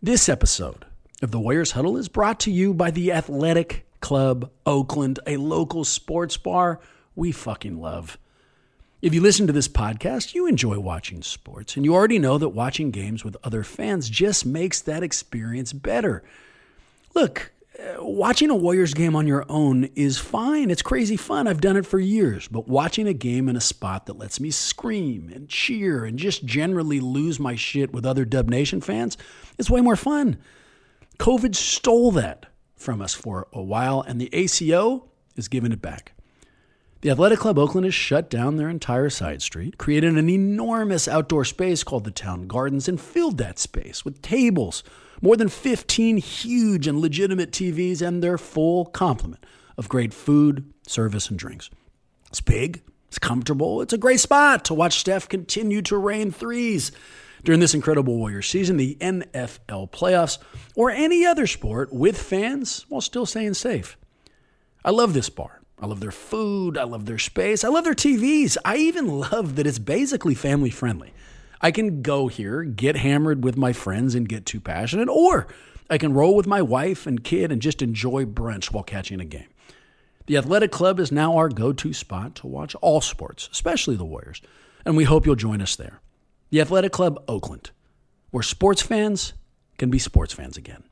This episode of the Warriors Huddle is brought to you by the Athletic Club Oakland, a local sports bar we fucking love. If you listen to this podcast, you enjoy watching sports, and you already know that watching games with other fans just makes that experience better. Look, watching a Warriors game on your own is fine. It's crazy fun. I've done it for years. But watching a game in a spot that lets me scream and cheer and just generally lose my shit with other Dub Nation fans is way more fun. COVID stole that from us for a while, and the ACO is giving it back. The Athletic Club Oakland has shut down their entire side street, created an enormous outdoor space called the Town Gardens, and filled that space with tables, more than 15 huge and legitimate TVs, and their full complement of great food, service, and drinks. It's big, it's comfortable, it's a great spot to watch Steph continue to rain threes during this incredible Warriors season, the NFL playoffs, or any other sport with fans while still staying safe. I love this bar. I love their food. I love their space. I love their TVs. I even love that it's basically family friendly. I can go here, get hammered with my friends and get too passionate, or I can roll with my wife and kid and just enjoy brunch while catching a game. The Athletic Club is now our go-to spot to watch all sports, especially the Warriors, and we hope you'll join us there. The Athletic Club Oakland, where sports fans can be sports fans again.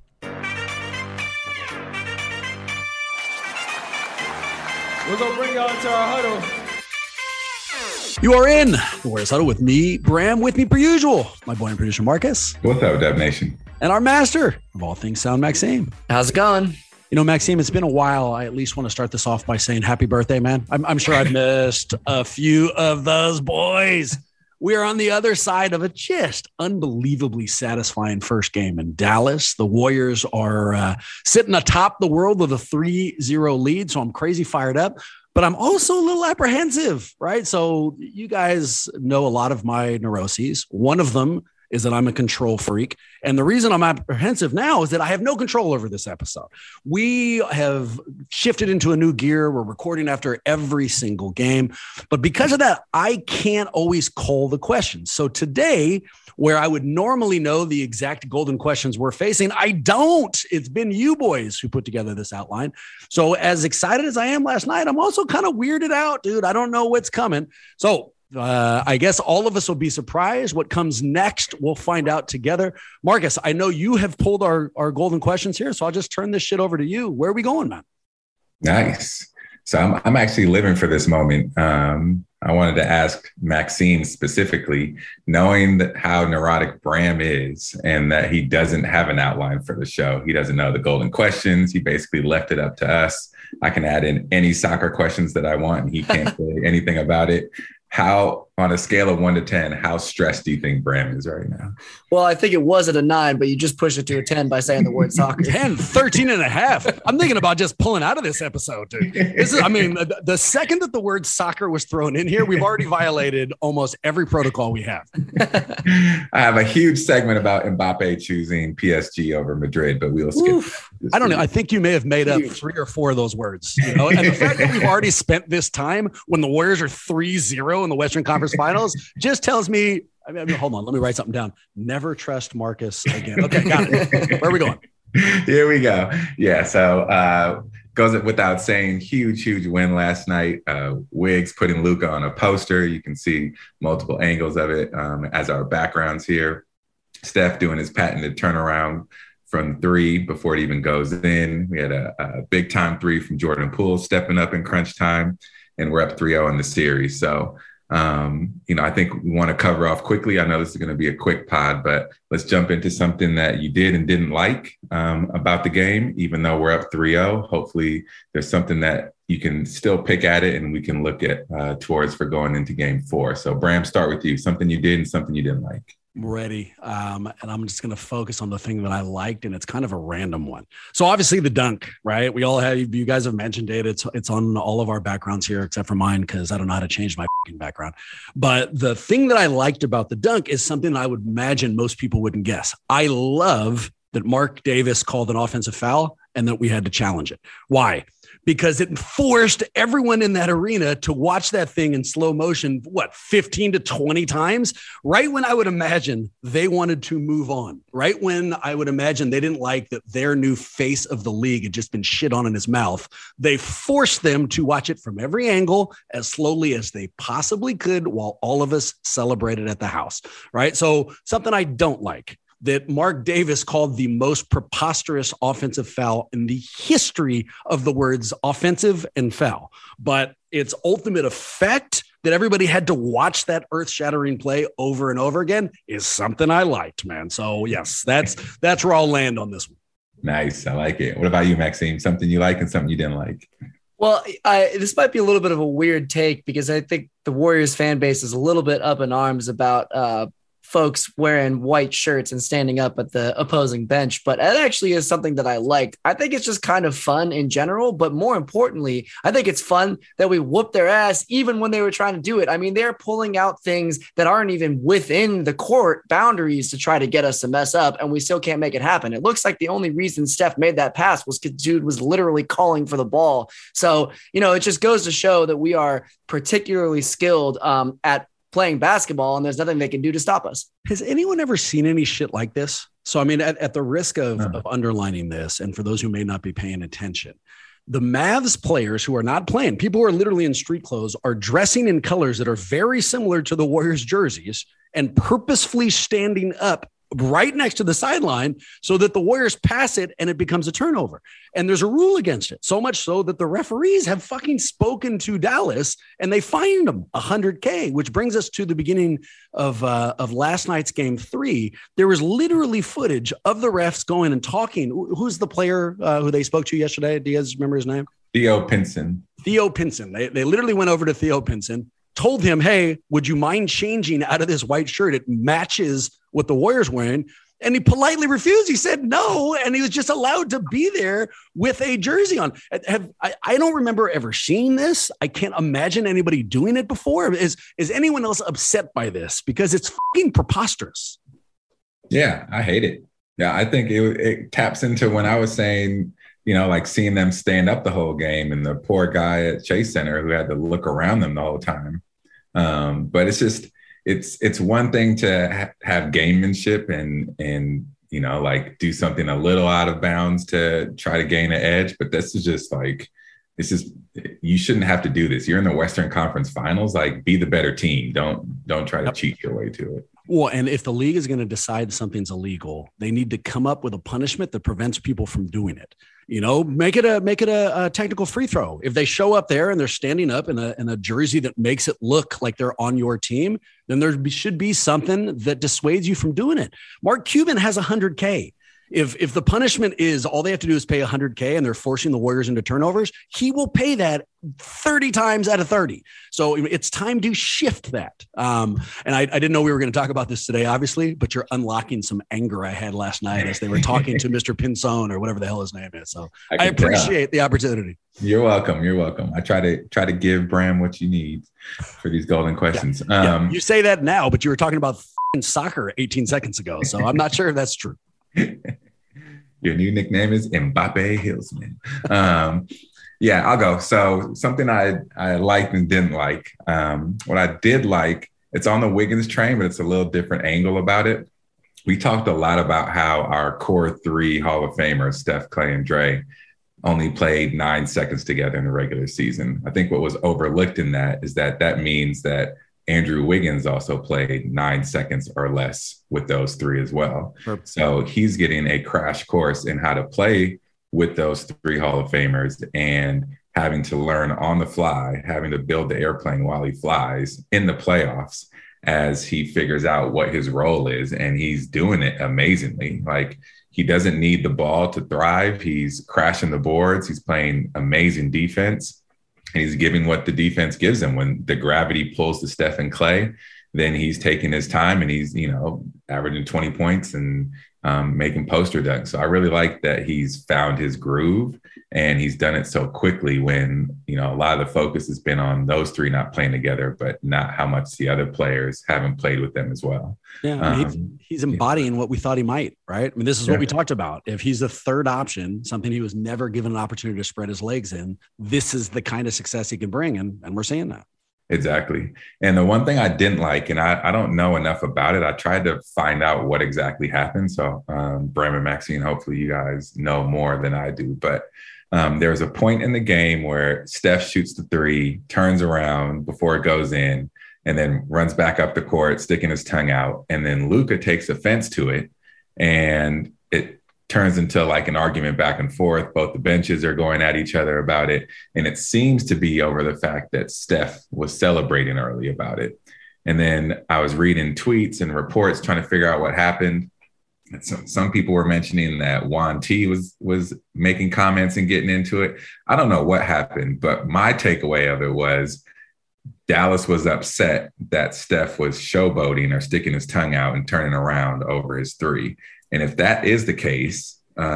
We're going to bring y'all into our huddle. You are in the Warriors Huddle with me, Bram, with me per usual, my boy and producer Marcus. What's up, Dub Nation? And our master of all things sound, Maxime. How's it going? You know, Maxime, it's been a while. I at least want to start this off by saying happy birthday, man. I'm sure I've missed a few of those boys. We are on the other side of a just unbelievably satisfying first game in Dallas. The Warriors are sitting atop the world with a 3-0 lead, so I'm crazy fired up. But I'm also a little apprehensive, right? So you guys know a lot of my neuroses. One of them is that I'm a control freak. And the reason I'm apprehensive now is that I have no control over this episode. We have shifted into a new gear. We're recording after every single game. But because of that, I can't always call the questions. So today, where I would normally know the exact golden questions we're facing, I don't. It's been you boys who put together this outline. So as excited as I am last night, I'm also kind of weirded out, dude. I don't know what's coming. So I guess all of us will be surprised. What comes next, we'll find out together. Marcus, I know you have pulled our golden questions here, so I'll just turn this shit over to you. Where are we going, man? Nice. So I'm actually living for this moment. I wanted to ask Maxime specifically, knowing that how neurotic Bram is and that he doesn't have an outline for the show. He doesn't know the golden questions. He basically left it up to us. I can add in any soccer questions that I want, and he can't say anything about it. How, on a scale of 1 to 10, how stressed do you think Bram is right now? Well, I think it was at a 9, but you just pushed it to a 10 by saying the word soccer. 10, 13 and a half. I'm thinking about just pulling out of this episode, dude. The second that the word soccer was thrown in here, we've already violated almost every protocol we have. I have a huge segment about Mbappe choosing PSG over Madrid, but we'll skip. I don't know. I think you may have made up 3 or 4 of those words. You know? And the fact that we've already spent this time when the Warriors are 3-0 in the Western Conference Finals just tells me, hold on, let me write something down. Never trust Marcus again. Okay, got it. Where are we going? Here we go. Yeah, so goes without saying, huge win last night. Wiggs putting Luka on a poster. You can see multiple angles of it as our backgrounds here. Steph doing his patented turnaround from 3 before it even goes in. We had a big time 3 from Jordan Poole stepping up in crunch time, and we're up 3-0 in the series. So, I think we want to cover off quickly. I know this is going to be a quick pod, but let's jump into something that you did and didn't like about the game, even though we're up 3-0. Hopefully there's something that you can still pick at it and we can look at towards for going into game 4. So Bram, start with you. Something you did and something you didn't like. I'm ready. And I'm just going to focus on the thing that I liked, and it's kind of a random one. So obviously the dunk, right? We all have, you guys have mentioned it. It's on all of our backgrounds here, except for mine, because I don't know how to change my background. But the thing that I liked about the dunk is something I would imagine most people wouldn't guess. I love that Mark Davis called an offensive foul and that we had to challenge it. Why? because it forced everyone in that arena to watch that thing in slow motion, 15 to 20 times, right when I would imagine they wanted to move on, right when I would imagine they didn't like that their new face of the league had just been shit on in his mouth. They forced them to watch it from every angle as slowly as they possibly could while all of us celebrated at the house, right? So something I don't like, that Mark Davis called the most preposterous offensive foul in the history of the words offensive and foul. But its ultimate effect that everybody had to watch that earth-shattering play over and over again is something I liked, man. So yes, that's where I'll land on this one. Nice. I like it. What about you, Maxime? Something you like and something you didn't like? Well, this might be a little bit of a weird take because I think the Warriors fan base is a little bit up in arms about folks wearing white shirts and standing up at the opposing bench, but it actually is something that I like. I think it's just kind of fun in general, but more importantly, I think it's fun that we whoop their ass even when they were trying to do it. I mean, they're pulling out things that aren't even within the court boundaries to try to get us to mess up, and we still can't make it happen. It looks like the only reason Steph made that pass was because dude was literally calling for the ball. So, it just goes to show that we are particularly skilled at playing basketball, and there's nothing they can do to stop us. Has anyone ever seen any shit like this? So, I mean, at the risk of underlining this, and for those who may not be paying attention, the Mavs players who are not playing, people who are literally in street clothes, are dressing in colors that are very similar to the Warriors jerseys and purposefully standing up right next to the sideline so that the Warriors pass it and it becomes a turnover. And there's a rule against it. So much so that the referees have fucking spoken to Dallas and they fined them $100K, which brings us to the beginning of last night's game 3. There was literally footage of the refs going and talking. Who's the player who they spoke to yesterday? Do you guys remember his name? Theo Pinson. Theo Pinson. They literally went over to Theo Pinson, told him, hey, would you mind changing out of this white shirt? It matches what the Warriors wearing. And he politely refused. He said no. And he was just allowed to be there with a jersey on. I don't remember ever seeing this. I can't imagine anybody doing it before. Is anyone else upset by this? Because it's fucking preposterous. Yeah, I hate it. Yeah, I think it taps into when I was saying, like seeing them stand up the whole game and the poor guy at Chase Center who had to look around them the whole time. But it's just, it's one thing to have gamemanship and like do something a little out of bounds to try to gain an edge. But this is just like, you shouldn't have to do this. You're in the Western Conference Finals, like be the better team. Don't try to cheat your way to it. Well, and if the league is going to decide something's illegal, they need to come up with a punishment that prevents people from doing it. Make it a technical free throw. If they show up there and they're standing up in a jersey that makes it look like they're on your team, then there should be something that dissuades you from doing it. Mark Cuban has $100K. If the punishment is all they have to do is pay $100K and they're forcing the Warriors into turnovers, he will pay that 30 times out of 30. So it's time to shift that. And I didn't know we were going to talk about this today, obviously, but you're unlocking some anger I had last night as they were talking to Mr. Pinson or whatever the hell his name is. So I appreciate the opportunity. You're welcome. You're welcome. I try to give Bram what you need for these golden questions. Yeah. You say that now, but you were talking about soccer 18 seconds ago. So I'm not sure if that's true. Your new nickname is Mbappe Hillsman. Yeah, I'll go. So something I liked and didn't like. What I did like, it's on the Wiggins train, but it's a little different angle about it. We talked a lot about how our core 3 Hall of Famers, Steph, Clay, and Dre, only played 9 seconds together in the regular season. I think what was overlooked in that is that means that Andrew Wiggins also played 9 seconds or less with those 3 as well. Sure. So he's getting a crash course in how to play with those 3 Hall of Famers and having to learn on the fly, having to build the airplane while he flies in the playoffs as he figures out what his role is. And he's doing it amazingly. Like, he doesn't need the ball to thrive. He's crashing the boards. He's playing amazing defense. He's giving what the defense gives him. When the gravity pulls to Steph and Clay, then he's taking his time and he's, averaging 20 points and making poster dunks. So I really like that he's found his groove and he's done it so quickly when, you know, a lot of the focus has been on those three not playing together, but not how much the other players haven't played with them as well. Yeah, I mean, he's embodying what we thought he might, right? I mean, this is what we talked about. If he's the third option, something he was never given an opportunity to spread his legs in, this is the kind of success he can bring, and we're seeing that. Exactly. And the one thing I didn't like, and I don't know enough about it, I tried to find out what exactly happened. So Bram and Maxine, hopefully you guys know more than I do. But there's a point in the game where Steph shoots the three, turns around before it goes in, and then runs back up the court, sticking his tongue out. And then Luka takes offense to it. And it turns into like an argument back and forth. Both the benches are going at each other about it. And it seems to be over the fact that Steph was celebrating early about it. And then I was reading tweets and reports trying to figure out what happened. Some people were mentioning that Juan T was making comments and getting into it. I don't know what happened, but my takeaway of it was Dallas was upset that Steph was showboating or sticking his tongue out and turning around over his three. And if that is the case,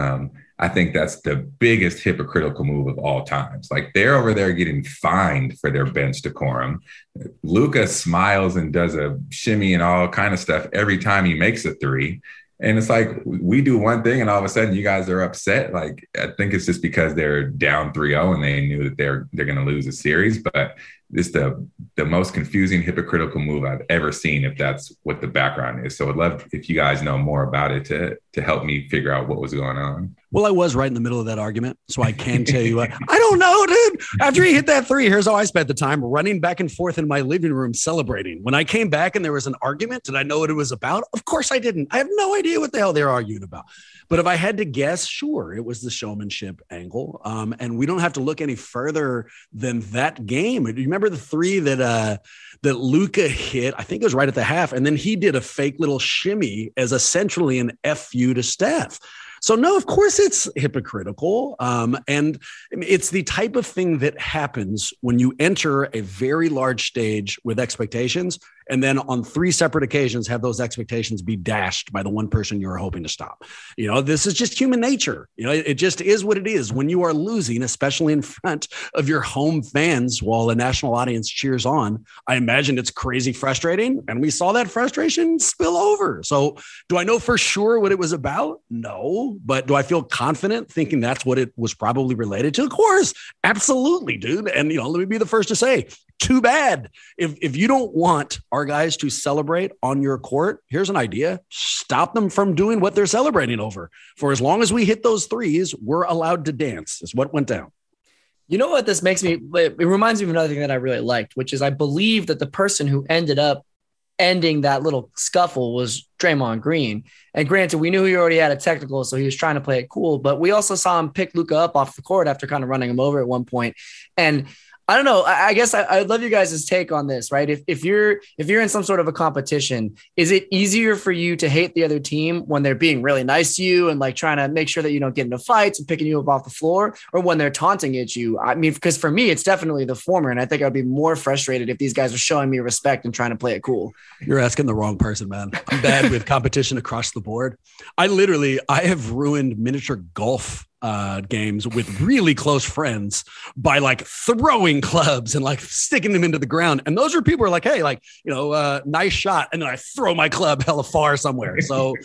I think that's the biggest hypocritical move of all times. Like, they're over there getting fined for their bench decorum. Luka smiles and does a shimmy and all kind of stuff every time he makes a three. And it's like, we do one thing and all of a sudden you guys are upset. Like, I think it's just because they're down 3-0 and they knew that they're going to lose a series. But it's the most confusing, hypocritical move I've ever seen, if that's what the background is. So I'd love if you guys know more about it to help me figure out what was going on. Well, I was right in the middle of that argument, so I can tell you what. I don't know, dude. After he hit that three, here's how I spent the time: running back and forth in my living room celebrating. When I came back and there was an argument, did I know what it was about? Of course I didn't. I have no idea what the hell they're arguing about. But if I had to guess, sure, it was the showmanship angle. And we don't have to look any further than that game. Do you remember the three that Luka hit? I think it was right at the half. And then he did a fake little shimmy as essentially an FU to Steph. So no, of course it's hypocritical. And it's the type of thing that happens when you enter a very large stage with expectations, and then on three separate occasions have those expectations be dashed by the one person you're hoping to stop. You know, this is just human nature. You know, it just is what it is. When you are losing, especially in front of your home fans while a national audience cheers on, I imagine it's crazy frustrating. And we saw that frustration spill over. So do I know for sure what it was about? No. But do I feel confident thinking that's what it was probably related to? Of course. Absolutely, dude. And, you know, let me be the first to say, too bad. If you don't want our guys to celebrate on your court, here's an idea: stop them from doing what they're celebrating over. For as long as we hit those threes, we're allowed to dance. Is what went down. You know what this makes me, it reminds me of another thing that I really liked, which is I believe that the person who ended up ending that little scuffle was Draymond Green. And granted, we knew he already had a technical, so he was trying to play it cool, but we also saw him pick Luka up off the court after kind of running him over at one point. And I don't know. I guess I'd love you guys' take on this, right? If you're in some sort of a competition, is it easier for you to hate the other team when they're being really nice to you and like trying to make sure that you don't get into fights and picking you up off the floor, or when they're taunting at you? I mean, because for me, it's definitely the former. And I think I'd be more frustrated if these guys are showing me respect and trying to play it cool. You're asking the wrong person, man. I'm bad with competition across the board. I have ruined miniature golf games with really close friends by like throwing clubs and like sticking them into the ground. And those are people who are like, hey, like, you know, nice shot. And then I throw my club hella far somewhere. So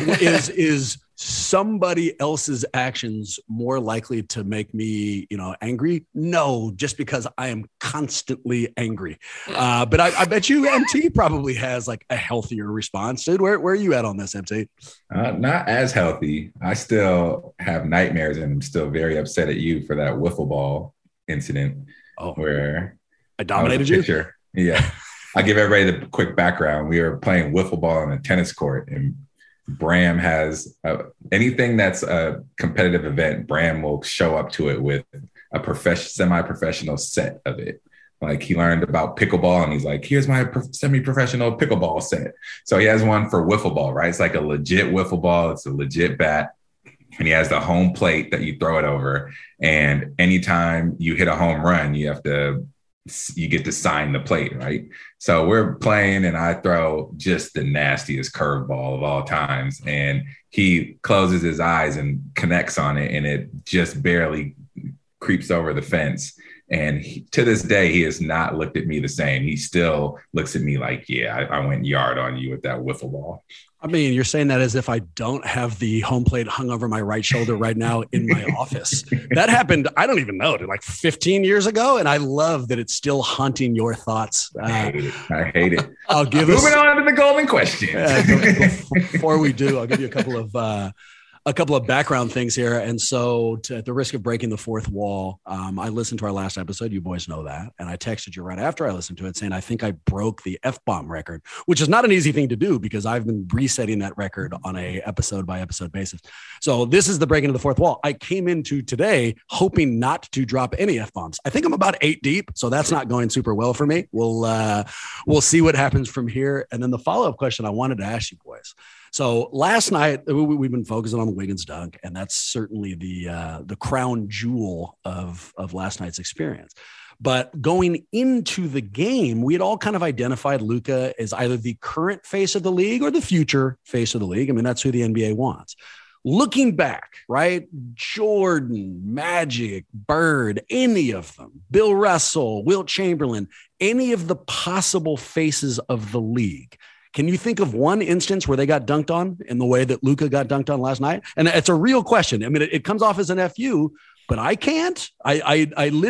is somebody else's actions more likely to make me, you know, angry? No, just because I am constantly angry. But I bet you MT probably has like a healthier response. Dude, where are you at on this, MT? Not as healthy. I still have nightmares and I'm still very upset at you for that wiffle ball incident where I dominated you. Yeah. I'll give everybody the quick background. We were playing wiffle ball on a tennis court, and Bram has anything that's a competitive event, Bram will show up to it with a semi-professional set of it. Like, he learned about pickleball and he's like, here's my semi-professional pickleball set. So he has one for wiffle ball, right? It's like a legit wiffle ball. It's a legit bat. And he has the home plate that you throw it over. And anytime you hit a home run, you get to sign the plate, right? So we're playing and I throw just the nastiest curveball of all times. And he closes his eyes and connects on it, and it just barely creeps over the fence. And to this day, he has not looked at me the same. He still looks at me like, yeah, I went yard on you with that wiffle ball. I mean, you're saying that as if I don't have the home plate hung over my right shoulder right now in my office. That happened, I don't even know, like 15 years ago. And I love that it's still haunting your thoughts. I hate it. I'll give Moving on to the golden question. Before we do, I'll give you a couple of background things here. And so at the risk of breaking the fourth wall, I listened to our last episode. You boys know that. And I texted you right after I listened to it saying, I think I broke the F-bomb record, which is not an easy thing to do because I've been resetting that record on a episode by episode basis. So this is the breaking of the fourth wall. I came into today hoping not to drop any F-bombs. I think I'm about 8 deep. So that's not going super well for me. We'll see what happens from here. And then the follow-up question I wanted to ask you boys. So last night we've been focusing on the Wiggins dunk, and that's certainly the crown jewel of last night's experience. But going into the game, we had all kind of identified Luka as either the current face of the league or the future face of the league. I mean, that's who the NBA wants. Looking back, right? Jordan, Magic, Bird, any of them, Bill Russell, Wilt Chamberlain, any of the possible faces of the league. Can you think of one instance where they got dunked on in the way that Luka got dunked on last night? And it's a real question. I mean, it comes off as an FU, but I can't. I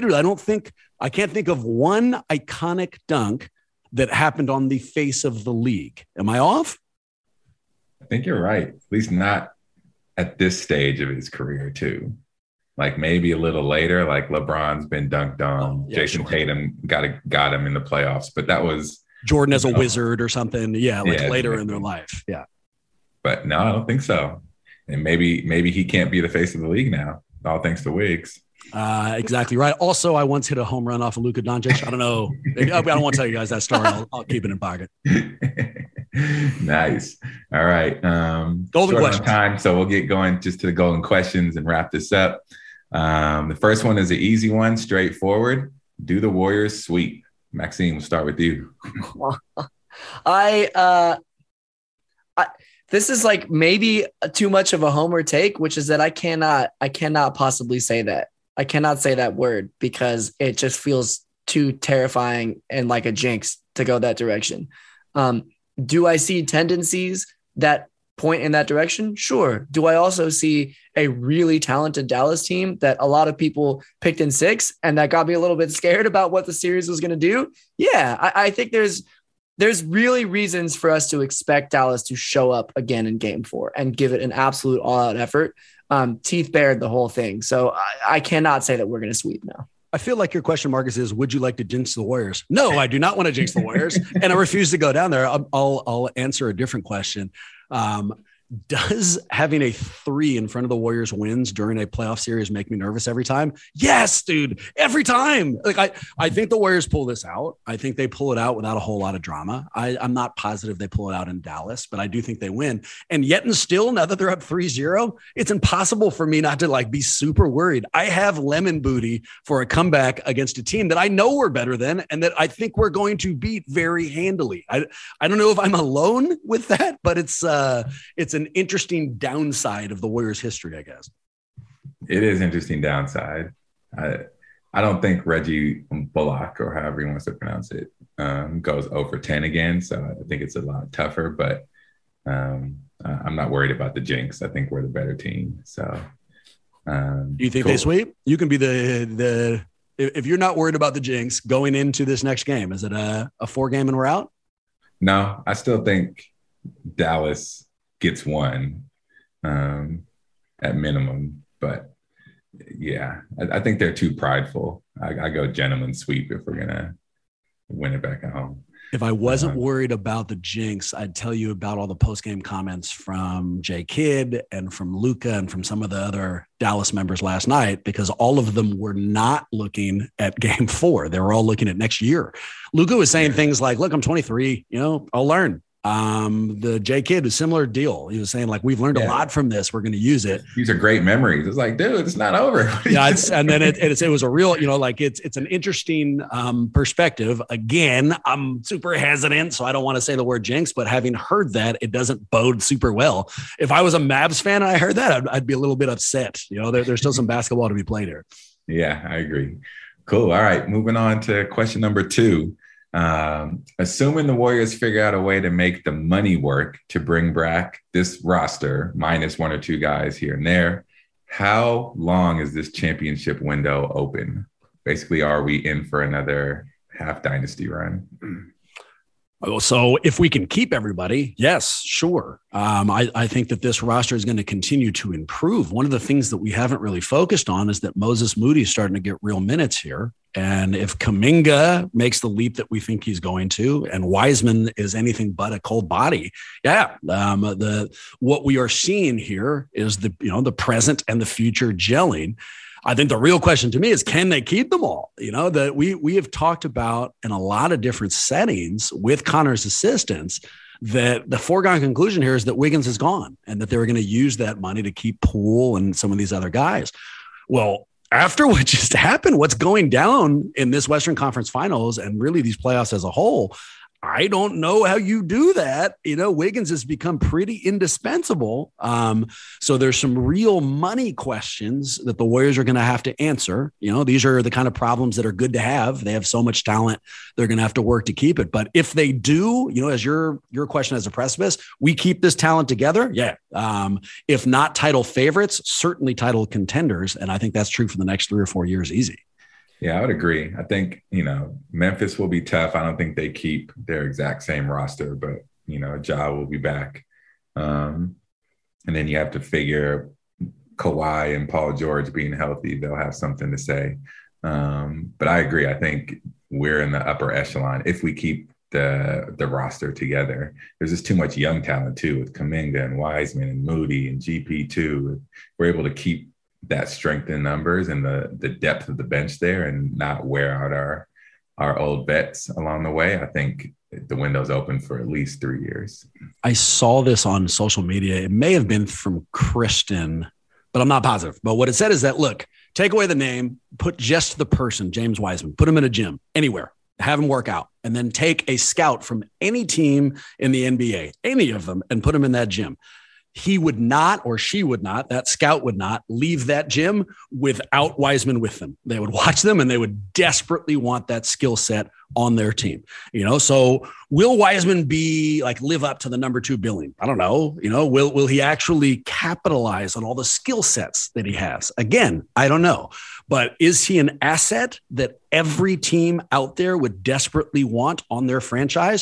can't think of one iconic dunk that happened on the face of the league. Am I off? I think you're right. At least not at this stage of his career, too. Like maybe a little later, like LeBron's been dunked on. Jason Tatum got him in the playoffs, but that was Jordan as a wizard or something. Yeah. Later in their life. Yeah. But no, I don't think so. And maybe he can't be the face of the league now. All thanks to Wiggs. Exactly right. Also, I once hit a home run off of Luka Doncic. I don't know. I don't want to tell you guys that story. I'll keep it in pocket. Nice. All right. Golden questions. Time, so we'll get going just to the golden questions and wrap this up. The first one is an easy one, straightforward. Do the Warriors sweep? Maxime, we'll start with you. This is like maybe too much of a homer take, which is that I cannot possibly say that. I cannot say that word because it just feels too terrifying and like a jinx to go that direction. Do I see tendencies that point in that direction? Sure. Do I also see a really talented Dallas team that a lot of people picked in 6 and that got me a little bit scared about what the series was going to do? Yeah, I think there's really reasons for us to expect Dallas to show up again in game 4 and give it an absolute all-out effort. Teeth bared the whole thing. So I cannot say that we're going to sweep now. I feel like your question, Marcus, is would you like to jinx the Warriors? No, I do not want to jinx the Warriors. And I refuse to go down there. I'll answer a different question. Does having a 3 in front of the Warriors wins during a playoff series make me nervous every time? Yes, dude. Every time. Like I think the Warriors pull this out. I think they pull it out without a whole lot of drama. I'm not positive they pull it out in Dallas, but I do think they win. And yet and still, now that they're up 3-0, it's impossible for me not to like be super worried. I have lemon booty for a comeback against a team that I know we're better than and that I think we're going to beat very handily. I don't know if I'm alone with that, but it's an interesting downside of the Warriors' history, I guess. It is interesting downside. I don't think Reggie Bullock, or however he wants to pronounce it, goes over 10 again. So I think it's a lot tougher, but I'm not worried about the jinx. I think we're the better team. So do you think they sweep? You can be the if you're not worried about the jinx going into this next game, is it a 4 game and we're out? No, I still think Dallas gets 1 at minimum, but yeah, I think they're too prideful. I go gentleman sweep if we're gonna win it back at home. If I wasn't worried about the jinx, I'd tell you about all the post-game comments from Jay Kidd and from Luka and from some of the other Dallas members last night, because all of them were not looking at game 4. They were all looking at next year. Luka was saying things like, look, I'm 23, I'll learn. The J Kid, a similar deal. He was saying like, we've learned a lot from this. We're going to use it. These are great memories. It's like, dude, it's not over. Yeah. And then it was a real, like it's an interesting perspective. Again, I'm super hesitant, so I don't want to say the word jinx, but having heard that, it doesn't bode super well. If I was a Mavs fan and I heard that, I'd be a little bit upset. There's still some basketball to be played here. Yeah, I agree. Cool. All right. Moving on to question number 2. Assuming the Warriors figure out a way to make the money work to bring back this roster, minus 1 or 2 guys here and there, how long is this championship window open? Basically, are we in for another half dynasty run? So if we can keep everybody, yes, sure. I think that this roster is going to continue to improve. One of the things that we haven't really focused on is that Moses Moody is starting to get real minutes here. And if Kuminga makes the leap that we think he's going to, and Wiseman is anything but a cold body, what we are seeing here is the present and the future gelling. I think the real question to me is, can they keep them all? That we have talked about in a lot of different settings with Connor's assistance, that the foregone conclusion here is that Wiggins is gone and that they were going to use that money to keep Poole and some of these other guys. Well, after what just happened, what's going down in this Western Conference Finals and really these playoffs as a whole, I don't know how you do that. Wiggins has become pretty indispensable. So there's some real money questions that the Warriors are going to have to answer. These are the kind of problems that are good to have. They have so much talent. They're going to have to work to keep it. But if they do, as your question as a precipice, we keep this talent together. Yeah. If not title favorites, certainly title contenders. And I think that's true for the next 3 or 4 years. Easy. Yeah, I would agree. I think, Memphis will be tough. I don't think they keep their exact same roster, but, Ja will be back. And then you have to figure Kawhi and Paul George being healthy, they'll have something to say. But I agree. I think we're in the upper echelon if we keep the roster together. There's just too much young talent, too, with Kuminga and Wiseman and Moody and GP2. We're able to keep that strength in numbers and the depth of the bench there and not wear out our old vets along the way. I think the window's open for at least 3 years. I saw this on social media. It may have been from Kristen, but I'm not positive. But what it said is that, look, take away the name, put just the person, James Wiseman, put him in a gym anywhere, have him work out, and then take a scout from any team in the NBA, any of them, and put him in that gym. He would not, or she would not, that scout would not leave that gym without Wiseman with them. They would watch them and they would desperately want that skill set on their team. So will Wiseman live up to the number 2 billing? I don't know. Will he actually capitalize on all the skill sets that he has? Again, I don't know. But is he an asset that every team out there would desperately want on their franchise?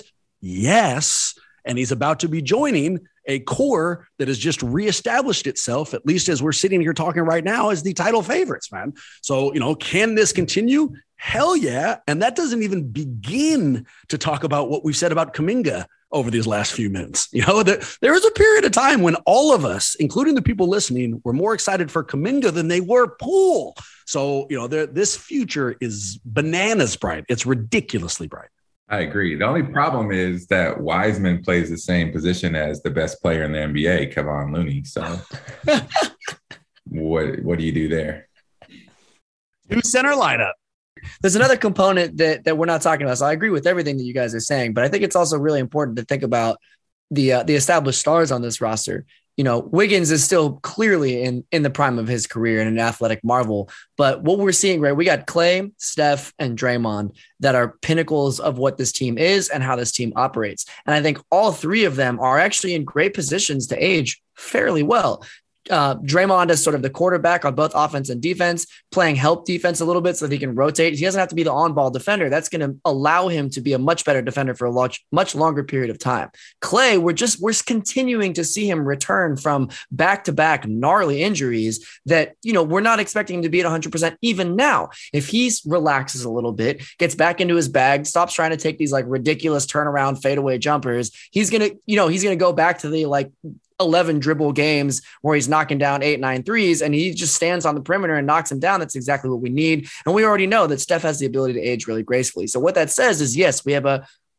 Yes. And he's about to be joining a core that has just reestablished itself, at least as we're sitting here talking right now, as the title favorites, man. So, can this continue? Hell yeah. And that doesn't even begin to talk about what we've said about Kuminga over these last few minutes. There was a period of time when all of us, including the people listening, were more excited for Kuminga than they were Poole. So, this future is bananas bright. It's ridiculously bright. I agree. The only problem is that Wiseman plays the same position as the best player in the NBA, Kevon Looney. So what do you do there? 2 center lineup. There's another component that we're not talking about. So I agree with everything that you guys are saying, but I think it's also really important to think about the established stars on this roster. Wiggins is still clearly in the prime of his career and an athletic marvel. But what we're seeing, right, we got Clay, Steph, and Draymond that are pinnacles of what this team is and how this team operates. And I think all 3 of them are actually in great positions to age fairly well. Draymond is sort of the quarterback on both offense and defense, playing help defense a little bit so that he can rotate. He doesn't have to be the on-ball defender. That's going to allow him to be a much better defender for a much longer period of time. Clay, we're continuing to see him return from back-to-back gnarly injuries that, we're not expecting him to be at 100% even now. If he relaxes a little bit, gets back into his bag, stops trying to take these ridiculous turnaround fadeaway jumpers, he's going to go back to the 11 dribble games where he's knocking down 8-9 threes and he just stands on the perimeter and knocks him down. That's exactly what we need. And we already know that Steph has the ability to age really gracefully. So what that says is, yes, we have a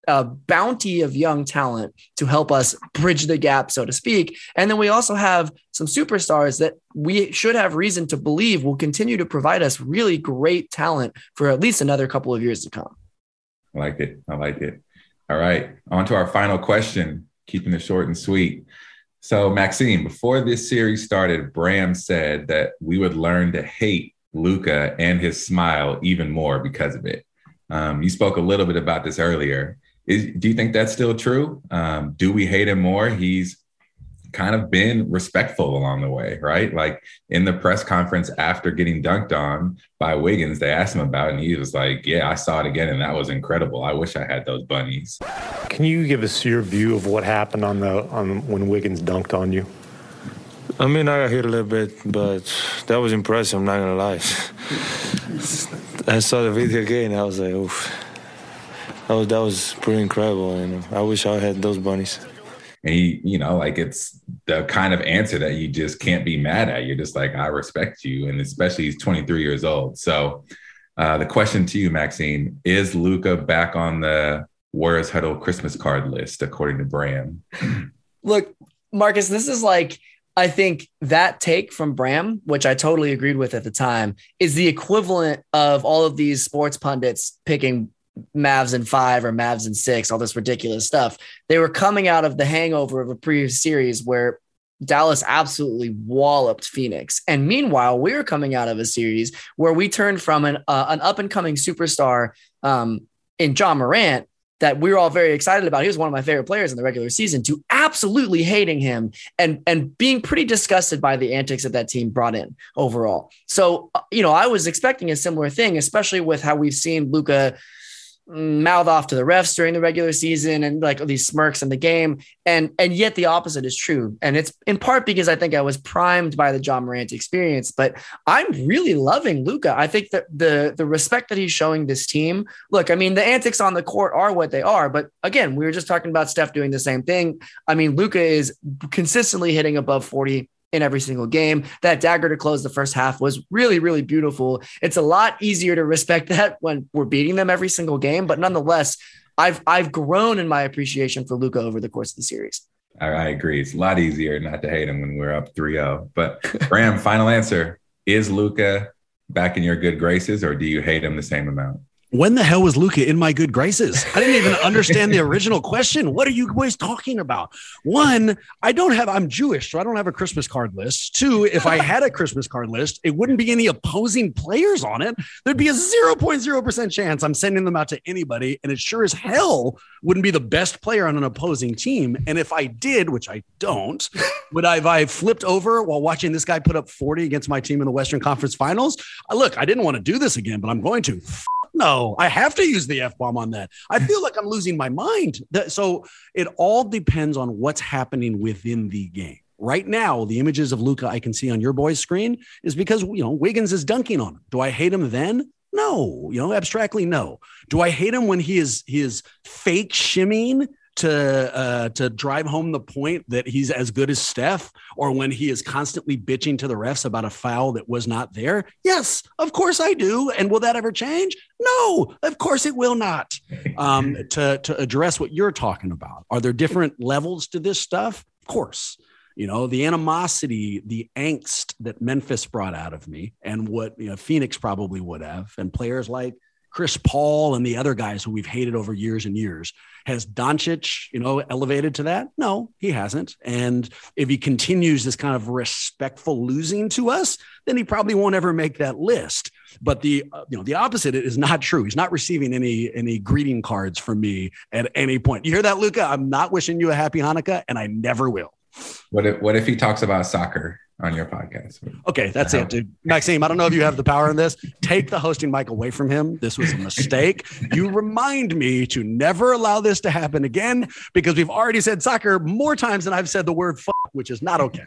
a bounty of young talent to help us bridge the gap, so to speak. And then we also have some superstars that we should have reason to believe will continue to provide us really great talent for at least another couple of years to come. I like it. All right. On to our final question, keeping it short and sweet. So, Maxime, before this series started, Bram said that we would learn to hate Luka and his smile even more because of it. You spoke a little bit about this earlier. Do you think that's still true? Do we hate him more? He's kind of been respectful along the way, right? Like in the press conference after getting dunked on by Wiggins, they asked him about it, and he was like, yeah, I saw it again, and that was incredible. I wish I had those bunnies. Can you give us your view of what happened on when Wiggins dunked on you? I mean, I got hit a little bit, but that was impressive, I'm not going to lie. I saw the video again, and I was like, oof. That was pretty incredible, and I wish I had those bunnies. And he, like it's the kind of answer that you just can't be mad at. You're just like, I respect you. And especially he's 23 years old. So the question to you, Maxime, is Luka back on the Warriors Huddle Christmas card list, according to Bram? Look, Marcus, this is like, I think that take from Bram, which I totally agreed with at the time, is the equivalent of all of these sports pundits picking Mavs in 5 or Mavs in 6, all this ridiculous stuff. They were coming out of the hangover of a previous series where Dallas absolutely walloped Phoenix. And meanwhile, we were coming out of a series where we turned from an up-and-coming superstar in Ja Morant that we were all very excited about. He was one of my favorite players in the regular season, to absolutely hating him and being pretty disgusted by the antics that that team brought in overall. So, I was expecting a similar thing, especially with how we've seen Luka mouth off to the refs during the regular season and like these smirks in the game. And yet the opposite is true. And it's in part because I think I was primed by the Ja Morant experience, but I'm really loving Luka. I think that the respect that he's showing this team, look, I mean, the antics on the court are what they are, but again, we were just talking about Steph doing the same thing. I mean, Luka is consistently hitting above 40 in every single game. That dagger to close the first half was really, really beautiful. It's a lot easier to respect that when we're beating them every single game, but nonetheless, I've grown in my appreciation for Luka over the course of the series. I agree. It's a lot easier not to hate him when we're up 3-0. But Bram, final answer. Is Luka back in your good graces, or do you hate him the same amount? When the hell was Luka in my good graces? I didn't even understand the original question. What are you boys talking about? One, I'm Jewish, so I don't have a Christmas card list. Two, if I had a Christmas card list, it wouldn't be any opposing players on it. There'd be a 0.0% chance I'm sending them out to anybody. And it sure as hell wouldn't be the best player on an opposing team. And if I did, which I don't, would I flipped over while watching this guy put up 40 against my team in the Western Conference Finals? Look, I didn't want to do this again, but I'm going to. No, I have to use the F-bomb on that. I feel like I'm losing my mind. So it all depends on what's happening within the game. Right now, the images of Luka I can see on your boy's screen is because, Wiggins is dunking on him. Do I hate him then? No, abstractly, no. Do I hate him when he is fake shimmying to drive home the point that he's as good as Steph, or when he is constantly bitching to the refs about a foul that was not there? Yes, of course I do. And will that ever change? No, of course it will not. To address what you're talking about, are there different levels to this stuff? Of course. The animosity, the angst that Memphis brought out of me, and what Phoenix probably would have, and players like Chris Paul and the other guys who we've hated over years and years. Has Doncic, elevated to that? No, he hasn't. And if he continues this kind of respectful losing to us, then he probably won't ever make that list. But the opposite is not true. He's not receiving any greeting cards from me at any point. You hear that, Luka? I'm not wishing you a happy Hanukkah, and I never will. What if he talks about soccer on your podcast? Okay, that's it, dude. Maxime, I don't know if you have the power in this. Take the hosting mic away from him. This was a mistake. You remind me to never allow this to happen again, because we've already said soccer more times than I've said the word fuck, which is not okay.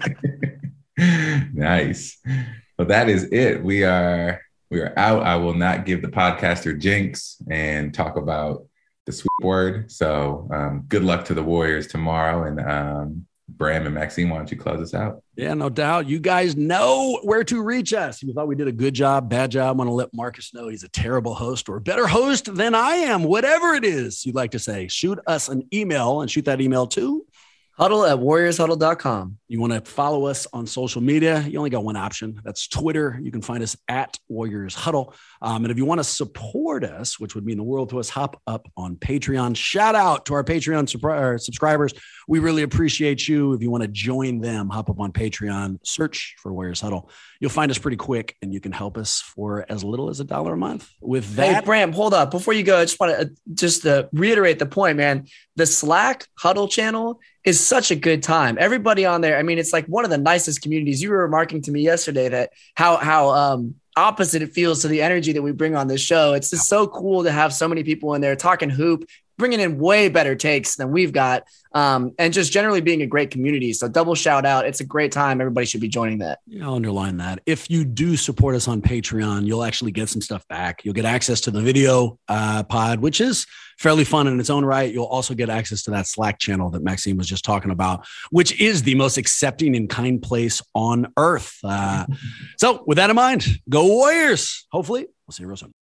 Nice. Well, that is it. We are out. I will not give the podcaster jinx and talk about the sweet word. So good luck to the Warriors tomorrow. And Bram and Maxime, why don't you close us out? Yeah, no doubt. You guys know where to reach us. If you thought we did a good job, bad job, want to let Marcus know he's a terrible host or a better host than I am, whatever it is you'd like to say, shoot us an email and shoot that email to huddle@warriorshuddle.com. You want to follow us on social media? You only got one option. That's Twitter. You can find us at Warriors Huddle. And if you want to support us, which would mean the world to us, hop up on Patreon. Shout out to our Patreon subscribers. We really appreciate you. If you want to join them, hop up on Patreon, search for Warriors Huddle. You'll find us pretty quick, and you can help us for as little as $1 a month. With that, hey, Bram, hold up. Before you go, I just want to reiterate the point, man. The Slack Huddle channel is such a good time. Everybody on there, I mean, it's like one of the nicest communities. You were remarking to me yesterday that how opposite it feels to the energy that we bring on this show. It's just so cool to have so many people in there talking hoop, bringing in way better takes than we've got, and just generally being a great community. So double shout out. It's a great time. Everybody should be joining that. I'll underline that. If you do support us on Patreon, you'll actually get some stuff back. You'll get access to the video pod, which is fairly fun in its own right. You'll also get access to that Slack channel that Maxime was just talking about, which is the most accepting and kind place on earth. So with that in mind, go Warriors. Hopefully we'll see you real soon.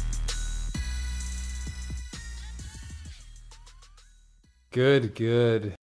Good.